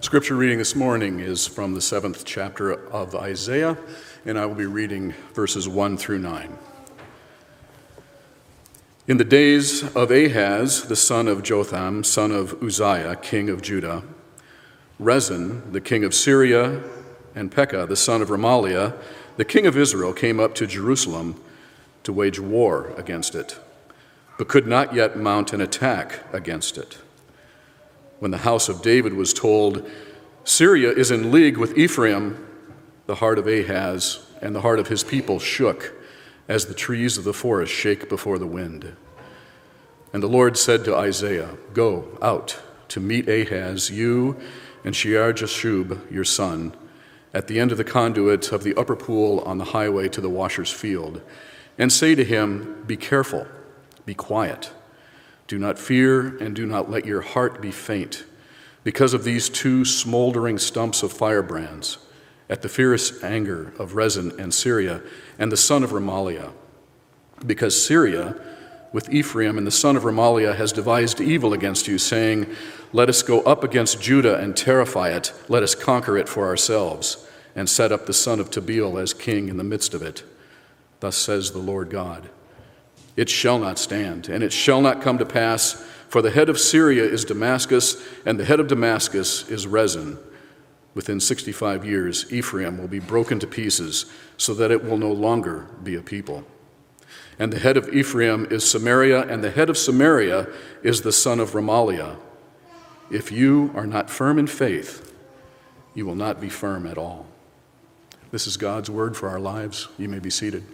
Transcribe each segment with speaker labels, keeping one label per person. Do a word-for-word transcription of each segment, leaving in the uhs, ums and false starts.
Speaker 1: Scripture reading this morning is from the seventh chapter of Isaiah, and I will be reading verses one through nine. In the days of Ahaz, the son of Jotham, son of Uzziah, king of Judah, Rezin, the king of Syria, and Pekah, the son of Remaliah, the king of Israel, came up to Jerusalem to wage war against it, but could not yet mount an attack against it. When the house of David was told, Syria is in league with Ephraim, the heart of Ahaz and the heart of his people shook, as the trees of the forest shake before the wind. And the Lord said to Isaiah, Go out to meet Ahaz, you and Shear-Jashub, your son, at the end of the conduit of the upper pool on the highway to the washer's field, and say to him, Be careful, be quiet. Do not fear, and do not let your heart be faint, because of these two smoldering stumps of firebrands, at the fierce anger of Rezin and Syria, and the son of Remaliah. Because Syria, with Ephraim and the son of Remaliah, has devised evil against you, saying, Let us go up against Judah and terrify it. Let us conquer it for ourselves, and set up the son of Tabeel as king in the midst of it. Thus says the Lord God. It shall not stand, and it shall not come to pass, for the head of Syria is Damascus, and the head of Damascus is Rezin. Within sixty-five years, Ephraim will be broken to pieces, so that it will no longer be a people. And the head of Ephraim is Samaria, and the head of Samaria is the son of Remaliah. If you are not firm in faith, you will not be firm at all. This is God's word for our lives. You may be seated.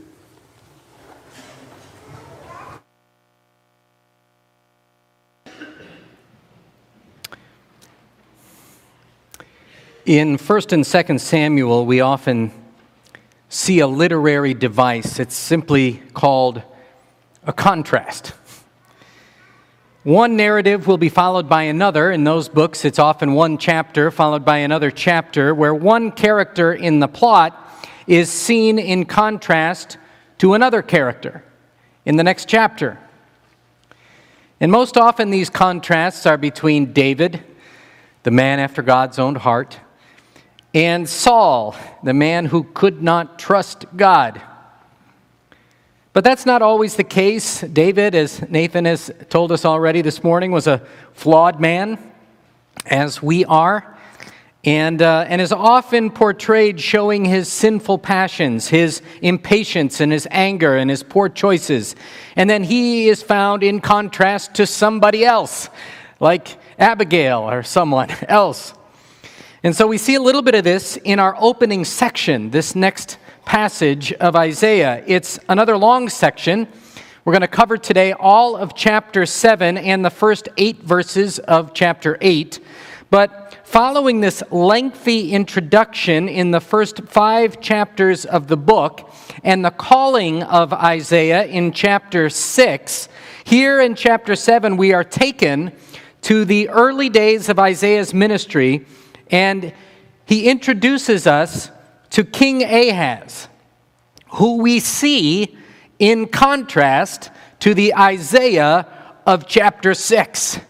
Speaker 2: In First and Second Samuel, we often see a literary device. It's simply called a contrast. One narrative will be followed by another. In those books, it's often one chapter followed by another chapter, where one character in the plot is seen in contrast to another character in the next chapter. And most often, these contrasts are between David, the man after God's own heart, and Saul, the man who could not trust God. But that's not always the case. David, as Nathan has told us already this morning, was a flawed man, as we are, and, uh, and is often portrayed showing his sinful passions, his impatience and his anger and his poor choices. And then he is found in contrast to somebody else, like Abigail or someone else. And so we see a little bit of this in our opening section, this next passage of Isaiah. It's another long section. We're going to cover today all of chapter seven and the first eight verses of chapter eight. But following this lengthy introduction in the first five chapters of the book and the calling of Isaiah in chapter six, here in chapter seven we are taken to the early days of Isaiah's ministry, and he introduces us to King Ahaz, who we see in contrast to the Isaiah of chapter six.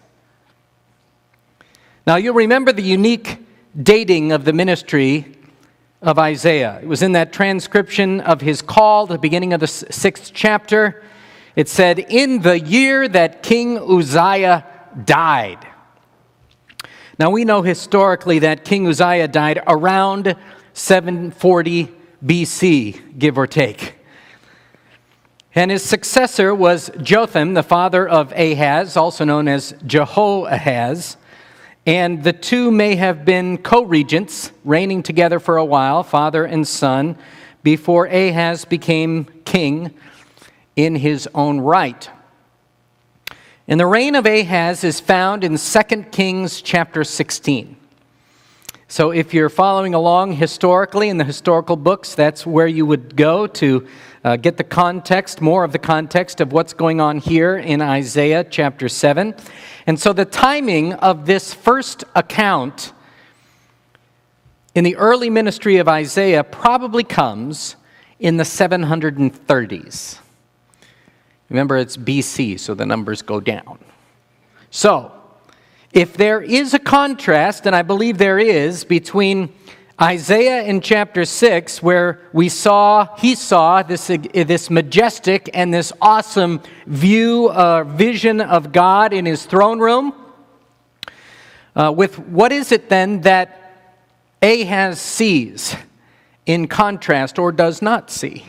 Speaker 2: Now, you'll remember the unique dating of the ministry of Isaiah. It was in that transcription of his call, the beginning of the sixth chapter. It said, in the year that King Uzziah died. Now, we know historically that King Uzziah died around seven forty B C, give or take. And his successor was Jotham, the father of Ahaz, also known as Jehoahaz. And the two may have been co-regents, reigning together for a while, father and son, before Ahaz became king in his own right. And the reign of Ahaz is found in Second Kings chapter sixteen. So if you're following along historically in the historical books, that's where you would go to uh, get the context, more of the context of what's going on here in Isaiah chapter seven. And so the timing of this first account in the early ministry of Isaiah probably comes in the seven thirties. Remember, it's B C, so the numbers go down. So, If there is a contrast, and I believe there is, between Isaiah in chapter six, where we saw, he saw this, this majestic and this awesome view, uh, vision of God in his throne room, uh, with what is it then that Ahaz sees in contrast or does not see?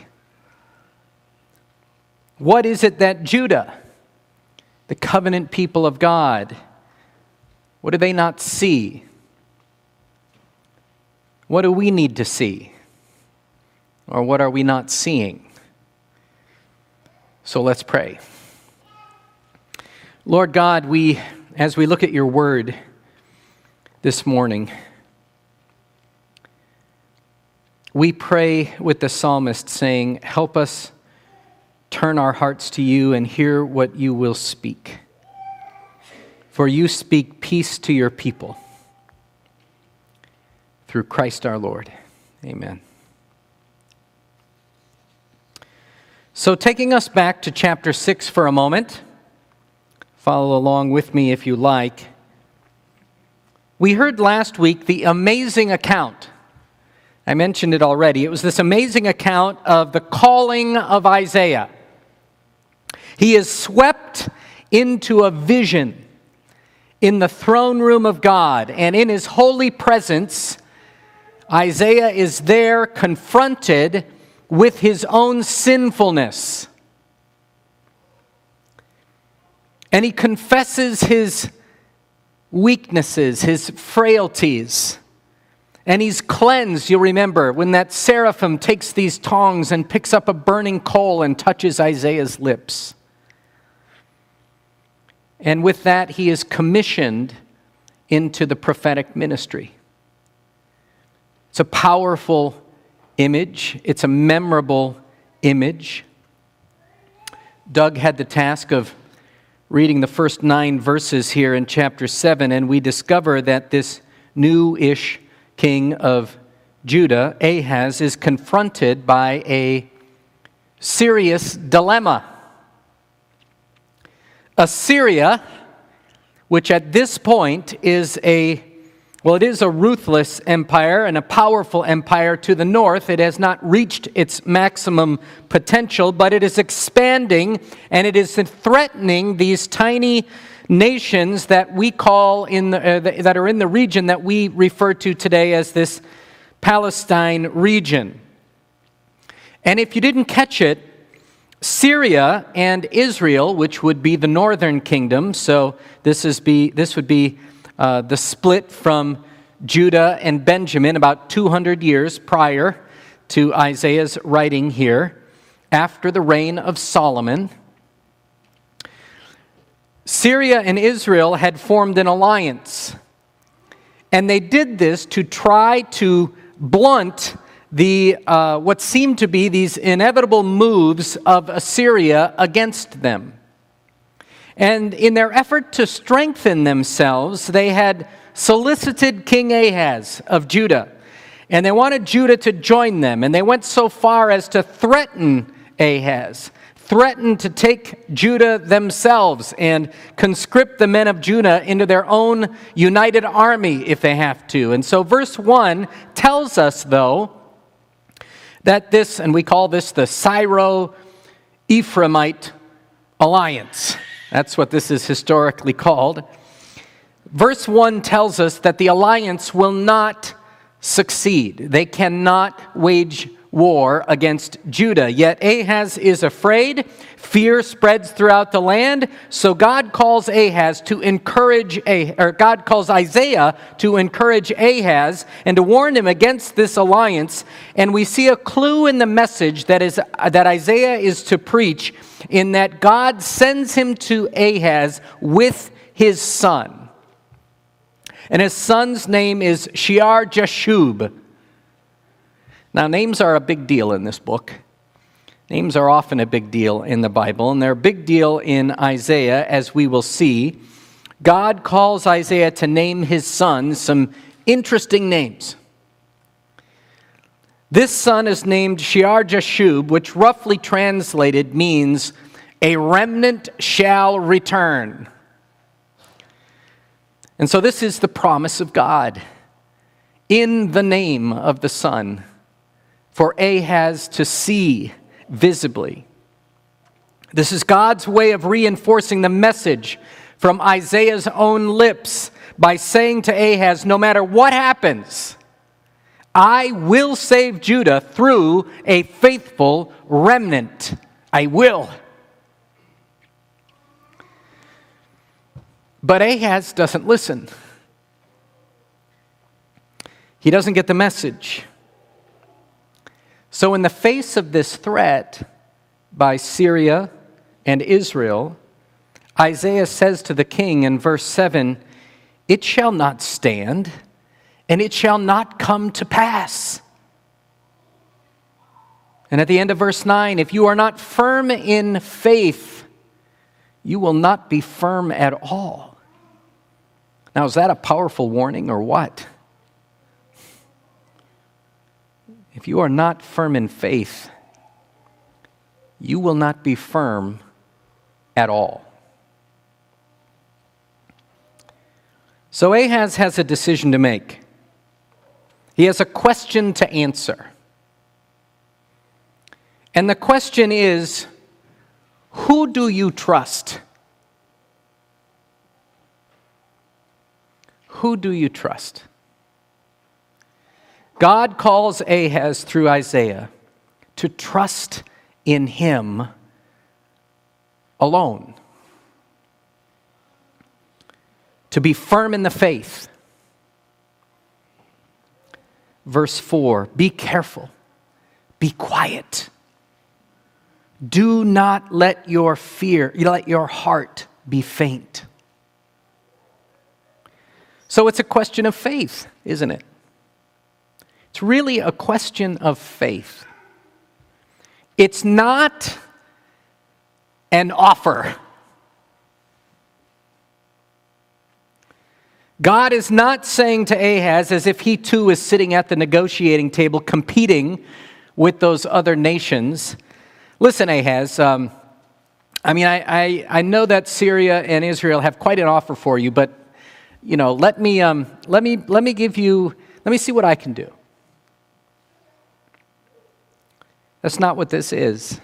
Speaker 2: What is it that Judah, the covenant people of God, what do they not see? What do we need to see? Or what are we not seeing? So let's pray. Lord God, we, as we look at your word this morning, we pray with the psalmist saying, help us turn our hearts to you and hear what you will speak. For you speak peace to your people. Through Christ our Lord. Amen. So taking us back to chapter six for a moment, follow along with me if you like. We heard last week the amazing account. I mentioned it already. It was this amazing account of the calling of Isaiah. He is swept into a vision in the throne room of God, and in his holy presence, Isaiah is there confronted with his own sinfulness. And he confesses his weaknesses, his frailties. And he's cleansed, you'll remember, when that seraphim takes these tongs and picks up a burning coal and touches Isaiah's lips. And with that, he is commissioned into the prophetic ministry. It's a powerful image. It's a memorable image. Doug had the task of reading the first nine verses here in chapter seven, and we discover that this new-ish king of Judah, Ahaz, is confronted by a serious dilemma. Assyria, which at this point is a, well, it is a ruthless empire and a powerful empire to the north. It has not reached its maximum potential, but it is expanding and it is threatening these tiny nations that we call in the, uh, that are in the region that we refer to today as this Palestine region. And if you didn't catch it, Syria and Israel, which would be the northern kingdom, so this is be this would be uh, the split from Judah and Benjamin about two hundred years prior to Isaiah's writing here, after the reign of Solomon. Syria and Israel had formed an alliance, and they did this to try to blunt the uh, what seemed to be these inevitable moves of Assyria against them. And in their effort to strengthen themselves, they had solicited King Ahaz of Judah, and they wanted Judah to join them, and they went so far as to threaten Ahaz, threaten to take Judah themselves and conscript the men of Judah into their own united army if they have to. And so verse one tells us, though, that this, and we call this the Syro-Ephraimite alliance. That's what this is historically called. Verse one tells us that the alliance will not succeed. They cannot wage war against Judah. Yet Ahaz is afraid. Fear spreads throughout the land. So God calls Ahaz to encourage, or God calls Isaiah to encourage Ahaz and to warn him against this alliance. And we see a clue in the message that is that Isaiah is to preach, in that God sends him to Ahaz with his son. And his son's name is Shear-Jashub. Now, names are a big deal in this book. Names are often a big deal in the Bible, and they're a big deal in Isaiah, as we will see. God calls Isaiah to name his son some interesting names. This son is named Shear-Jashub, which roughly translated means, a remnant shall return. And so this is the promise of God in the name of the Son for Ahaz to see visibly. This is God's way of reinforcing the message from Isaiah's own lips by saying to Ahaz, no matter what happens, I will save Judah through a faithful remnant. I will. But Ahaz doesn't listen. He doesn't get the message. So in the face of this threat by Syria and Israel, Isaiah says to the king in verse seven, "It shall not stand, and it shall not come to pass." And at the end of verse nine, if you are not firm in faith, you will not be firm at all. Now, is that a powerful warning or what? If you are not firm in faith, you will not be firm at all. So Ahaz has a decision to make. He has a question to answer. And the question is, who do you trust? Who do you trust? God calls Ahaz through Isaiah to trust in him alone. To be firm in the faith. Verse four, be careful, be quiet. Do not let your fear, let your heart be faint. So it's a question of faith, isn't it? It's really a question of faith. It's not an offer. God is not saying to Ahaz, as if he too is sitting at the negotiating table competing with those other nations, listen, Ahaz, um, I mean, I, I, I know that Syria and Israel have quite an offer for you, but, you know, let me, um, let me, let me give you, let me see what I can do. That's not what this is.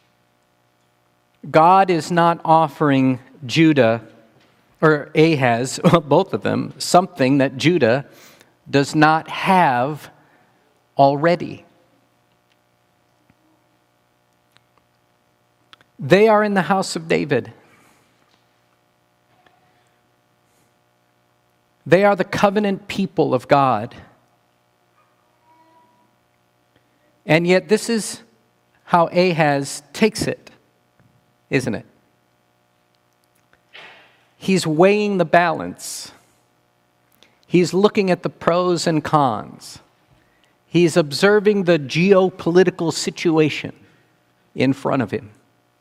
Speaker 2: God is not offering Judah or Ahaz, both of them, something that Judah does not have already. They are in the house of David. They are the covenant people of God. And yet this is how Ahaz takes it, isn't it? He's weighing the balance. He's looking at the pros and cons. He's observing the geopolitical situation in front of him.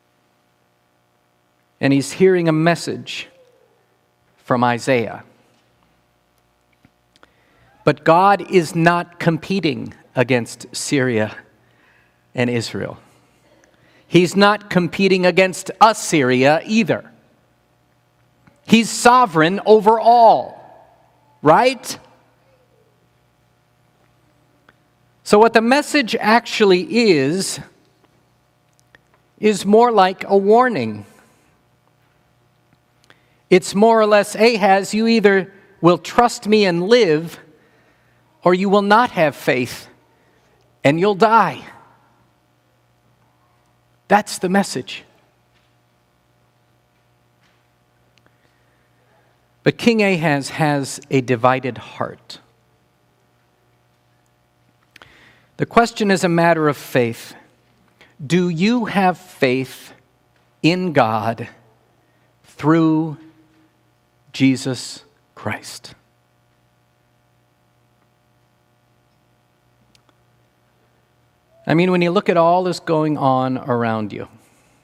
Speaker 2: And he's hearing a message from Isaiah. But God is not competing against Syria and Israel. He's not competing against Assyria either. He's sovereign over all, right? So what the message actually is, is more like a warning. It's more or less, Ahaz, you either will trust me and live, or you will not have faith, and you'll die. That's the message. But King Ahaz has a divided heart. The question is a matter of faith. Do you have faith in God through Jesus Christ? I mean, when you look at all that's going on around you,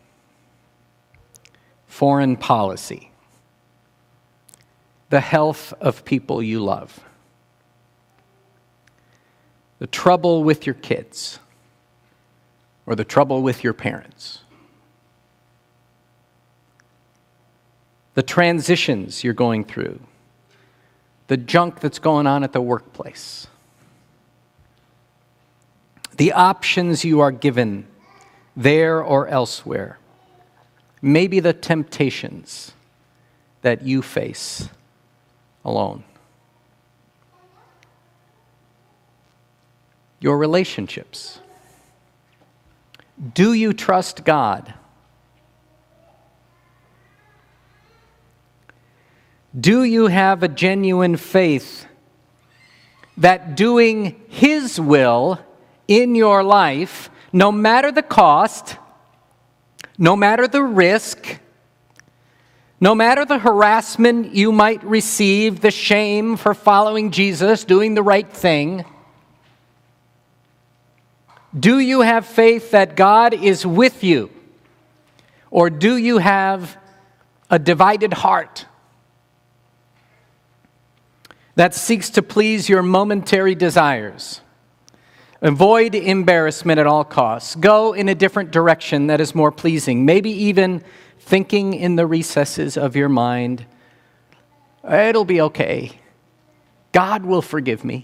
Speaker 2: foreign policy, the health of people you love, the trouble with your kids, or the trouble with your parents, the transitions you're going through, the junk that's going on at the workplace, the options you are given there or elsewhere, maybe the temptations that you face alone. Your relationships. Do you trust God? Do you have a genuine faith that doing His will in your life, no matter the cost, no matter the risk, no matter the harassment you might receive, the shame for following Jesus, doing the right thing, do you have faith that God is with you? Or do you have a divided heart that seeks to please your momentary desires? Avoid embarrassment at all costs. Go in a different direction that is more pleasing. Maybe even thinking in the recesses of your mind, it'll be okay. God will forgive me.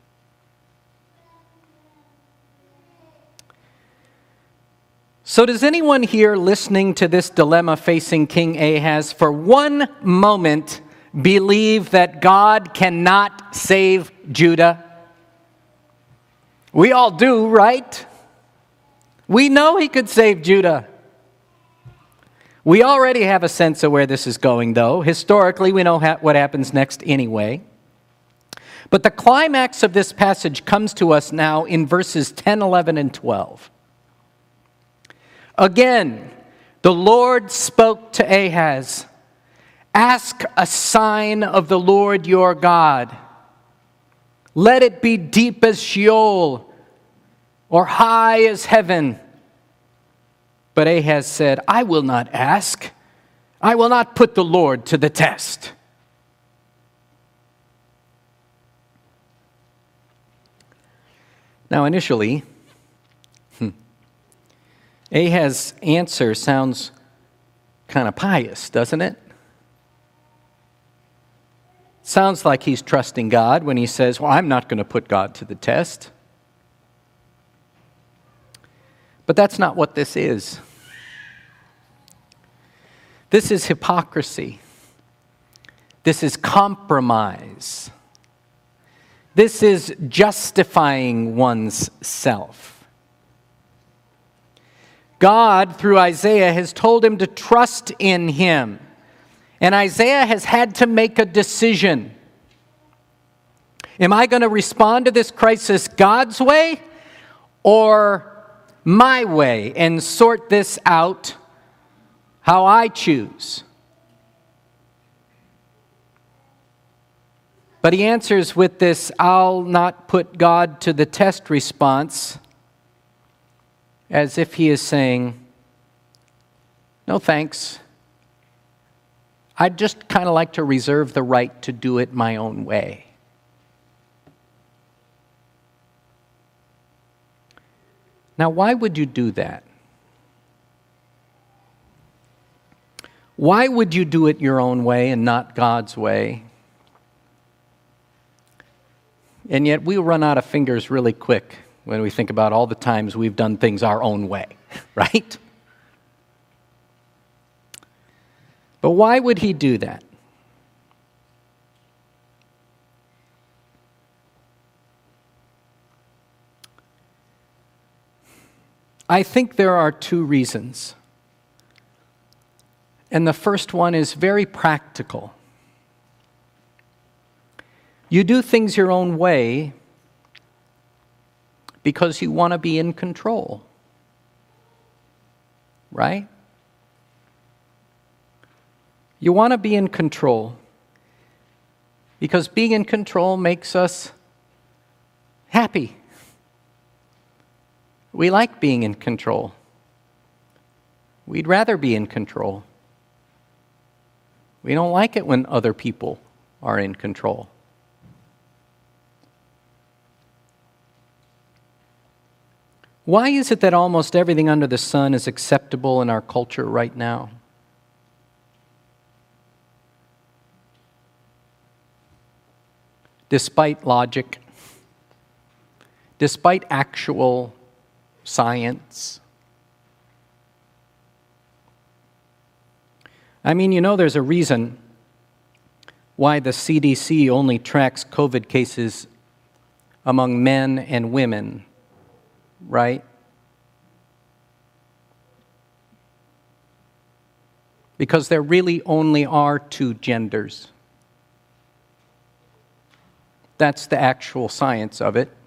Speaker 2: So does anyone here listening to this dilemma facing King Ahaz for one moment believe that God cannot save Judah? We all do, right? We know He could save Judah. We already have a sense of where this is going, though. Historically, we know ha- what happens next anyway. But the climax of this passage comes to us now in verses ten, eleven, and twelve. Again, the Lord spoke to Ahaz, "Ask a sign of the Lord your God. Let it be deep as Sheol or high as heaven." But Ahaz said, "I will not ask. I will not put the Lord to the test." Now, initially, Ahaz's answer sounds kind of pious, doesn't it? Sounds like he's trusting God when he says, "Well, I'm not going to put God to the test." But that's not what this is. This is hypocrisy. This is compromise. This is justifying one's self. God, through Isaiah, has told him to trust in Him. And Isaiah has had to make a decision. Am I going to respond to this crisis God's way or my way and sort this out how I choose? But he answers with this, "I'll not put God to the test" response, as if he is saying, "No thanks. I'd just kind of like to reserve the right to do it my own way." Now, why would you do that? Why would you do it your own way and not God's way? And yet we run out of fingers really quick when we think about all the times we've done things our own way, right? But why would he do that? I think there are two reasons. And the first one is very practical. You do things your own way because you want to be in control, right? You want to be in control because being in control makes us happy. We like being in control. We'd rather be in control. We don't like it when other people are in control. Why is it that almost everything under the sun is acceptable in our culture right now? despite logic, despite actual science. I mean, you know, there's a reason why the C D C only tracks COVID cases among men and women, right? Because there really only are two genders. That's the actual science of it.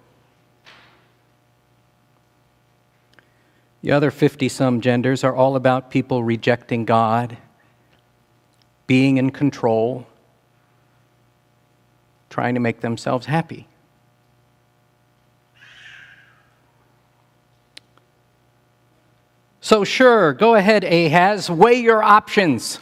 Speaker 2: The other fifty-some genders are all about people rejecting God, being in control, trying to make themselves happy. So sure, go ahead, Ahaz, weigh your options.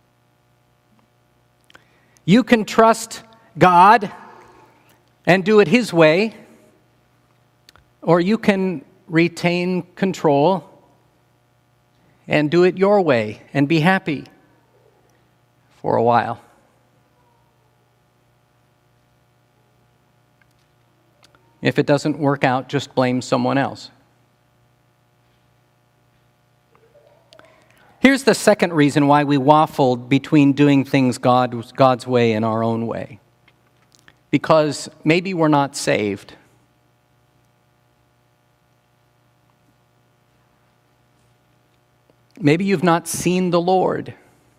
Speaker 2: You can trust God and do it His way, or you can retain control and do it your way and be happy for a while. If it doesn't work out, just blame someone else. Here's the second reason why we waffled between doing things God, God's way and our own way. Because maybe we're not saved. Maybe you've not seen the Lord.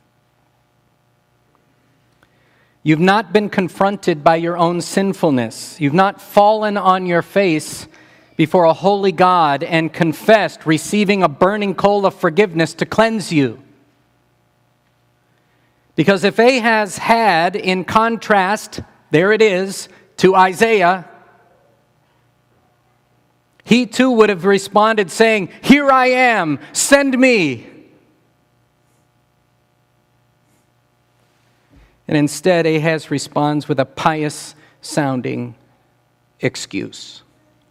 Speaker 2: You've not been confronted by your own sinfulness. You've not fallen on your face before a holy God and confessed, receiving a burning coal of forgiveness to cleanse you. Because if Ahaz had, in contrast, there it is, to Isaiah, he too would have responded saying, "Here I am, send me." And instead, Ahaz responds with a pious-sounding excuse.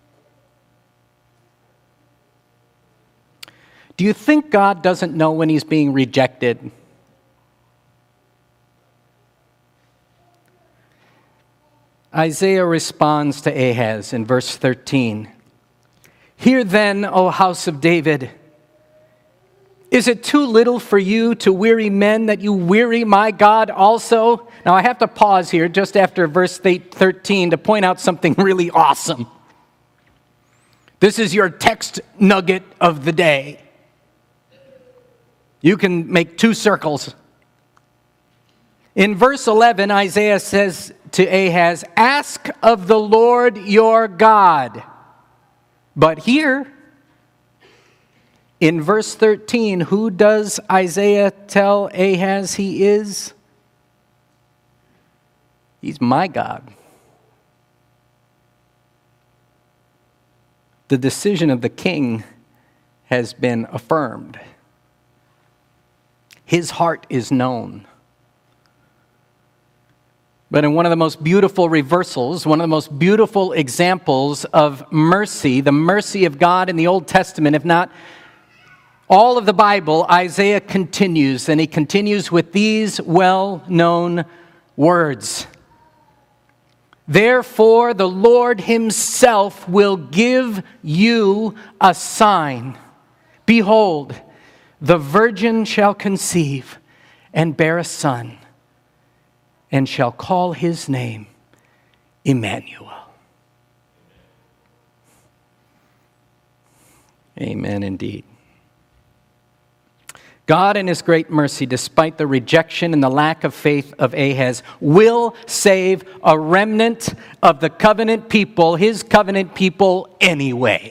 Speaker 2: Do you think God doesn't know when He's being rejected? Isaiah responds to Ahaz in verse thirteen. "Hear then, O house of David, is it too little for you to weary men that you weary my God also?" Now I have to pause here just after verse thirteen to point out something really awesome. This is your text nugget of the day. You can make two circles. In verse eleven, Isaiah says to Ahaz, "Ask of the Lord your God." But here, in verse thirteen, who does Isaiah tell Ahaz he is? He's my God. The decision of the king has been affirmed. His heart is known. But in one of the most beautiful reversals, one of the most beautiful examples of mercy, the mercy of God in the Old Testament, if not all of the Bible, Isaiah continues, and he continues with these well-known words. "Therefore, the Lord Himself will give you a sign. Behold, the virgin shall conceive and bear a son, and shall call His name Emmanuel." Amen indeed. God in His great mercy, despite the rejection and the lack of faith of Ahaz, will save a remnant of the covenant people, His covenant people, anyway.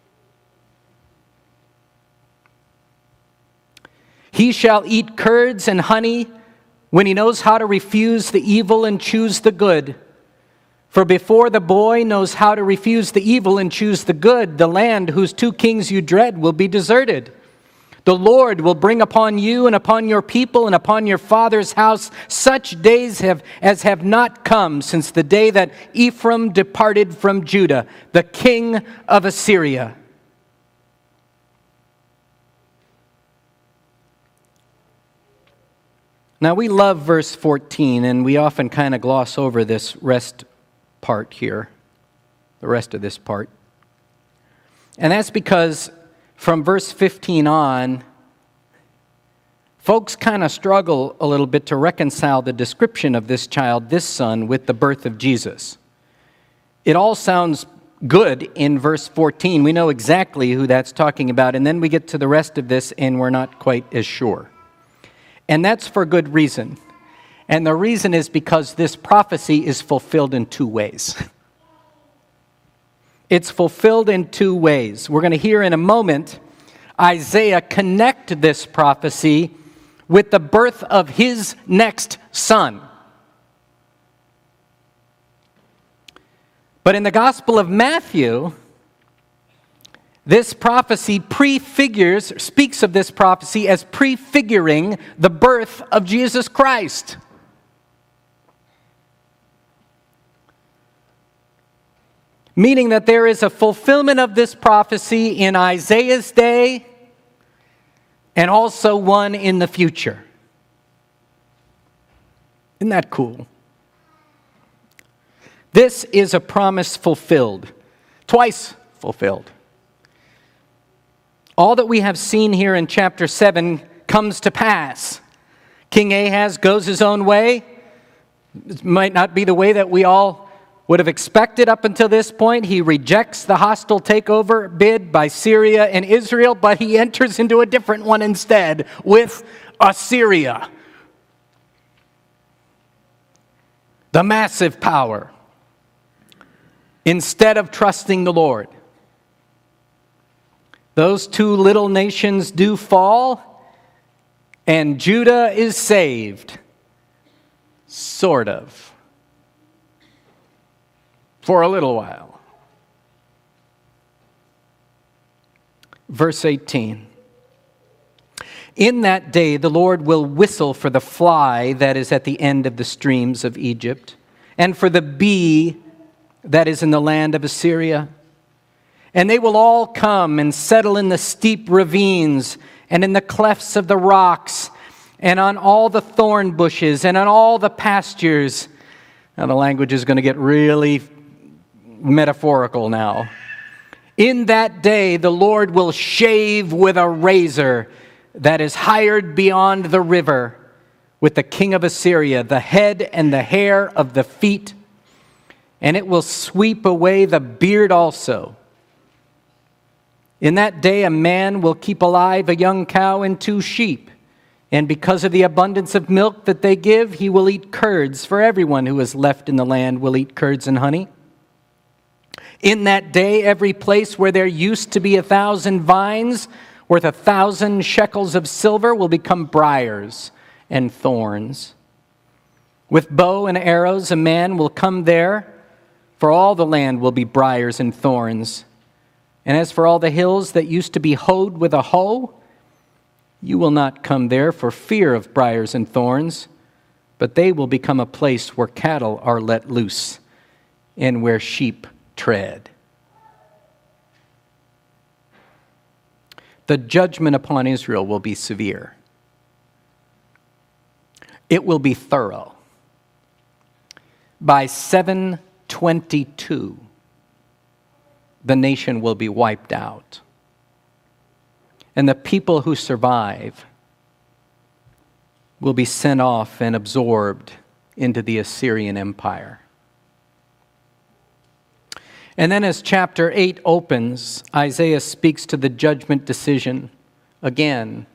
Speaker 2: He shall eat curds and honey when he knows how to refuse the evil and choose the good. For before the boy knows how to refuse the evil and choose the good, the land whose two kings you dread will be deserted. The Lord will bring upon you and upon your people and upon your father's house such days have, as have not come since the day that Ephraim departed from Judah, the king of Assyria. Now we love verse fourteen, and we often kind of gloss over this rest part here, the rest of this part. And that's because from verse fifteen on, folks kind of struggle a little bit to reconcile the description of this child, this son, with the birth of Jesus. It all sounds good in verse fourteen. We know exactly who that's talking about, and then we get to the rest of this and we're not quite as sure. And that's for good reason. And the reason is because this prophecy is fulfilled in two ways. It's fulfilled in two ways. We're going to hear in a moment Isaiah connect this prophecy with the birth of his next son. But in the Gospel of Matthew, this prophecy prefigures, speaks of this prophecy as prefiguring the birth of Jesus Christ. Meaning that there is a fulfillment of this prophecy in Isaiah's day and also one in the future. Isn't that cool? This is a promise fulfilled, twice fulfilled. All that we have seen here in chapter seven comes to pass. King Ahaz goes his own way. It might not be the way that we all would have expected up until this point. He rejects the hostile takeover bid by Syria and Israel, but he enters into a different one instead with Assyria, the massive power, instead of trusting the Lord. Those two little nations do fall, and Judah is saved. Sort of. For a little while. Verse eighteen. In that day the Lord will whistle for the fly that is at the end of the streams of Egypt, and for the bee that is in the land of Assyria. And they will all come and settle in the steep ravines and in the clefts of the rocks and on all the thorn bushes and on all the pastures. Now the language is going to get really metaphorical now. In that day, the Lord will shave with a razor that is hired beyond the river with the king of Assyria, the head and the hair of the feet, and it will sweep away the beard also. In that day, a man will keep alive a young cow and two sheep, and because of the abundance of milk that they give, he will eat curds, for everyone who is left in the land will eat curds and honey. In that day, every place where there used to be a thousand vines worth a thousand shekels of silver will become briars and thorns. With bow and arrows, a man will come there, for all the land will be briars and thorns. And as for all the hills that used to be hoed with a hoe, you will not come there for fear of briars and thorns, but they will become a place where cattle are let loose and where sheep tread. The judgment upon Israel will be severe. It will be thorough. By seven twenty-two, the nation will be wiped out. And the people who survive will be sent off and absorbed into the Assyrian Empire. And then as chapter eight opens, Isaiah speaks to the judgment decision again.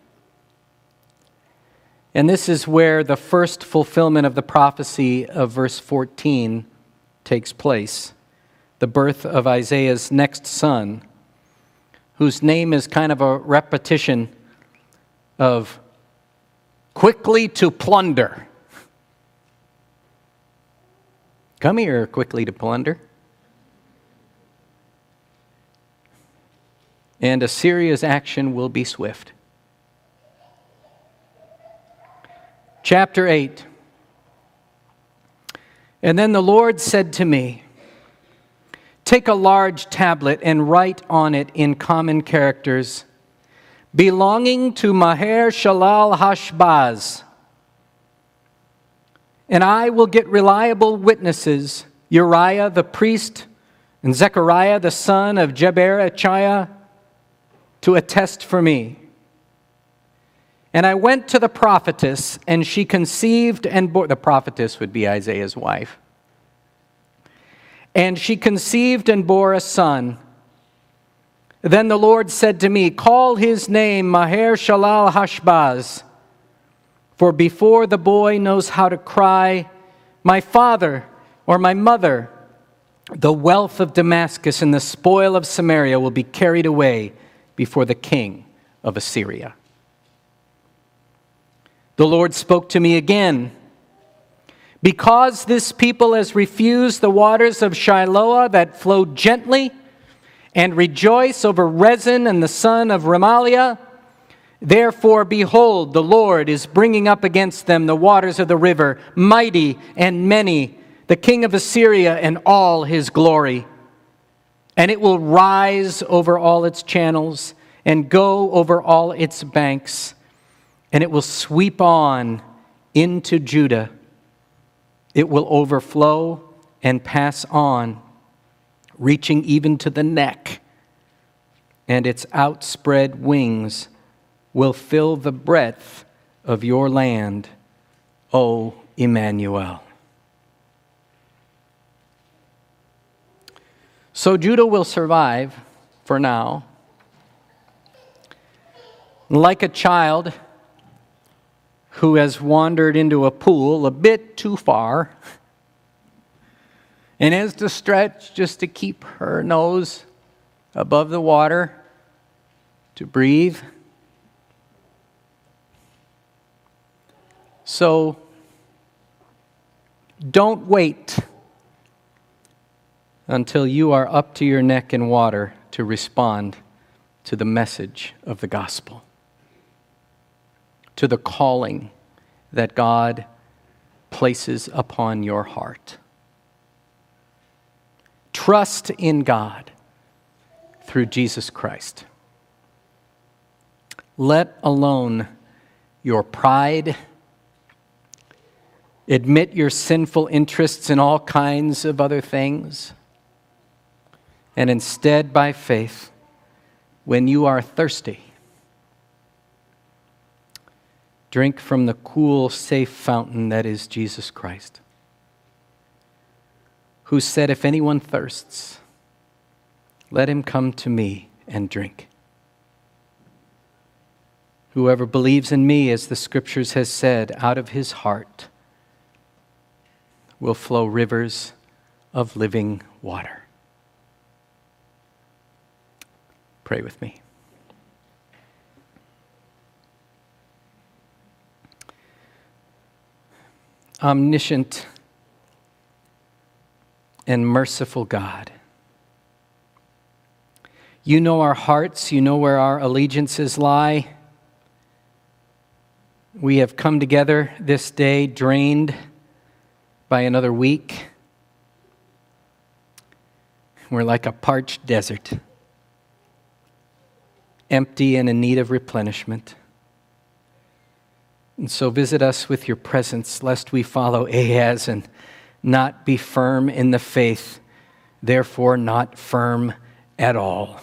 Speaker 2: And this is where the first fulfillment of the prophecy of verse fourteen takes place. The birth of Isaiah's next son, whose name is kind of a repetition of quickly to plunder. Come here, quickly to plunder. And Assyria's action will be swift. Chapter eight. And then the Lord said to me, take a large tablet and write on it in common characters, belonging to Maher-shalal-hash-baz. And I will get reliable witnesses Uriah the priest and Zechariah the son of Jeberechiah to attest for me. And I went to the prophetess, and she conceived and bore," the prophetess would be Isaiah's wife, "and she conceived and bore a son. Then the Lord said to me, call his name Maher-shalal-hash-baz, for before the boy knows how to cry, my father or my mother, the wealth of Damascus and the spoil of Samaria will be carried away before the king of Assyria." The Lord spoke to me again, "Because this people has refused the waters of Shiloah that flow gently, and rejoice over Rezin and the son of Remaliah, therefore, behold, the Lord is bringing up against them the waters of the river, mighty and many, the king of Assyria and all his glory. And it will rise over all its channels and go over all its banks, and it will sweep on into Judah. It will overflow and pass on, reaching even to the neck, and its outspread wings will fill the breadth of your land, O Emmanuel." So Judah will survive for now. Like a child who has wandered into a pool a bit too far and has to stretch just to keep her nose above the water to breathe. So don't wait until you are up to your neck in water to respond to the message of the gospel, to the calling that God places upon your heart. Trust in God through Jesus Christ. Let alone your pride. Admit your sinful interests in all kinds of other things. And instead, by faith, when you are thirsty, drink from the cool, safe fountain that is Jesus Christ, who said, "If anyone thirsts, let him come to me and drink. Whoever believes in me, as the Scriptures has said, out of his heart will flow rivers of living water." Pray with me. Omniscient and merciful God, you know our hearts, you know where our allegiances lie. We have come together this day drained by another week. We're like a parched desert, empty and in need of replenishment. And so visit us with your presence, lest we follow Ahaz and not be firm in the faith, therefore not firm at all.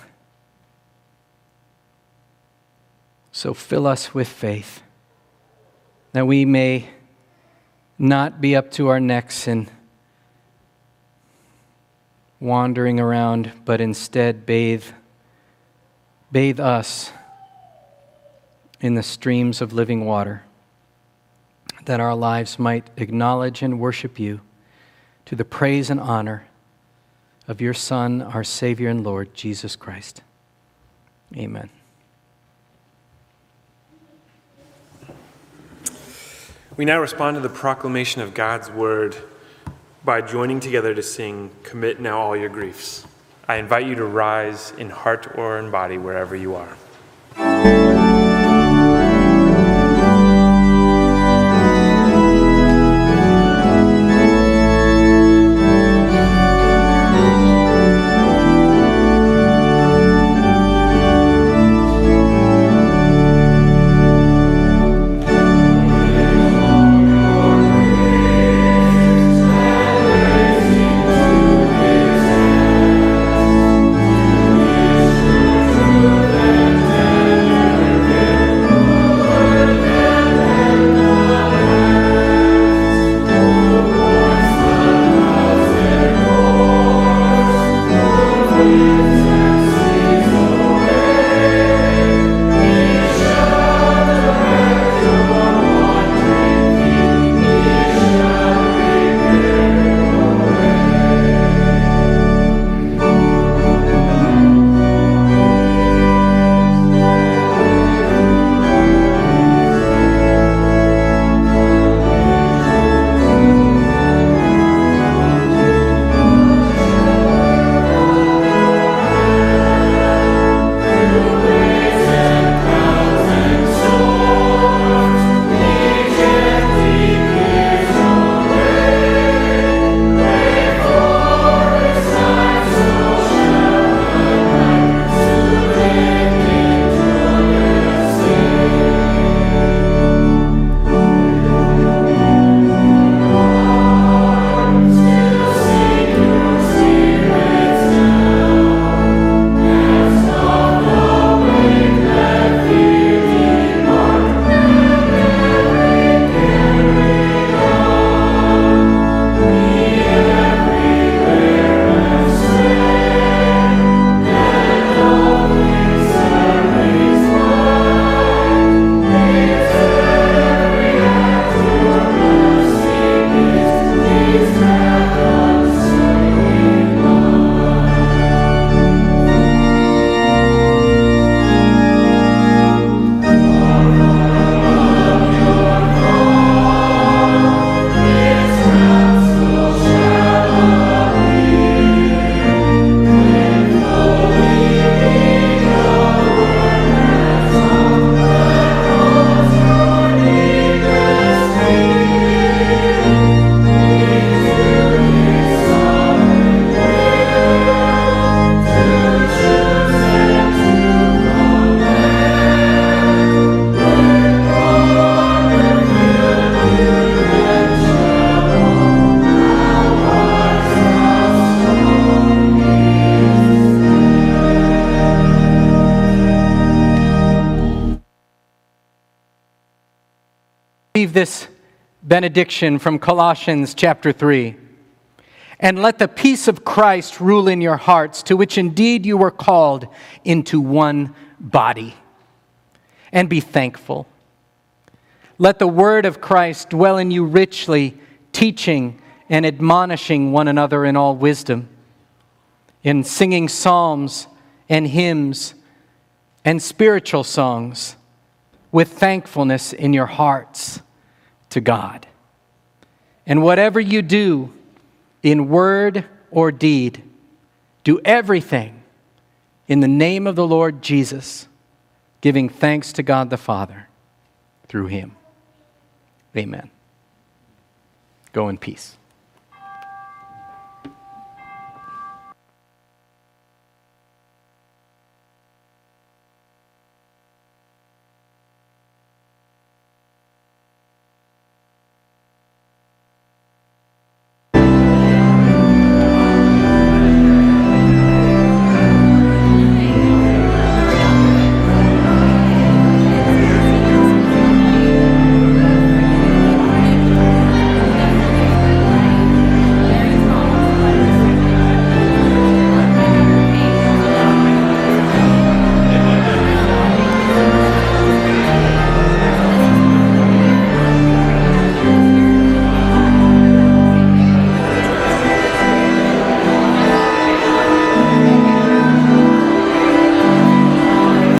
Speaker 2: So fill us with faith, that we may not be up to our necks in wandering around, but instead bathe Bathe us in the streams of living water, that our lives might acknowledge and worship you to the praise and honor of your Son, our Savior and Lord, Jesus Christ. Amen.
Speaker 3: We now respond to the proclamation of God's word by joining together to sing, "Commit Now All Your Griefs." I invite you to rise in heart or in body wherever you are.
Speaker 4: Thank you.
Speaker 2: Receive this benediction from Colossians chapter three. And let the peace of Christ rule in your hearts, to which indeed you were called into one body. And be thankful. Let the word of Christ dwell in you richly, teaching and admonishing one another in all wisdom, in singing psalms and hymns and spiritual songs with thankfulness in your hearts to God. And whatever you do, in word or deed, do everything in the name of the Lord Jesus, giving thanks to God the Father through him. Amen. Go in peace.